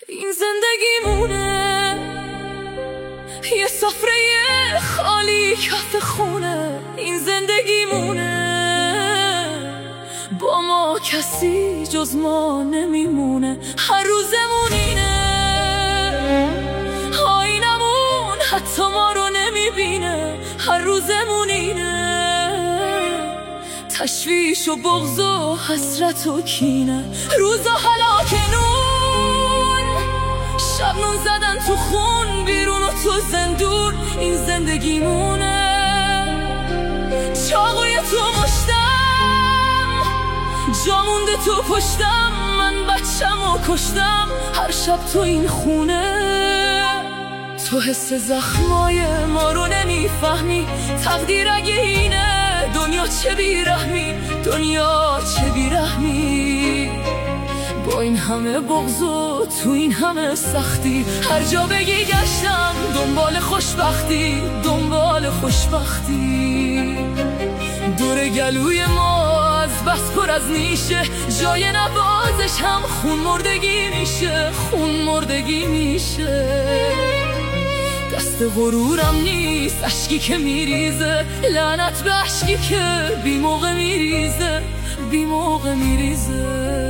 این زندگیمونه، یه سفره خالی کف خونه. این زندگیمونه، با ما کسی جز ما نمیمونه. هر روزمون اینه، آینمون حتی ما رو نمیبینه. هر روزمون اینه، تشویش و بغض و حسرت و کینه. روزا هلاک نون، شب نون زدن تو خون، بیرون و تو زندون. این زندگیمونه، چاقوی تو مشتم، جا مونده تو پشتم. من بچم و کشتم هر شب تو این خونه. تو حس زخمای ما رو نمیفهمی، تقدیر اگه اینه دنیا چه بیرحمی، دنیا چه بیرحمی. با این همه بغض و تو این همه سختی، هر جا بگی گشتم دنبال خوشبختی، دنبال خوشبختی. دور گلوی ما از بس پر از نیشه، جای نوازش هم خون مردگی میشه، خون مردگی میشه. دست غرورم نیست اشکی که میریزه، لعنت به اشکی که بی موقع میریزه، بی موقع میریزه.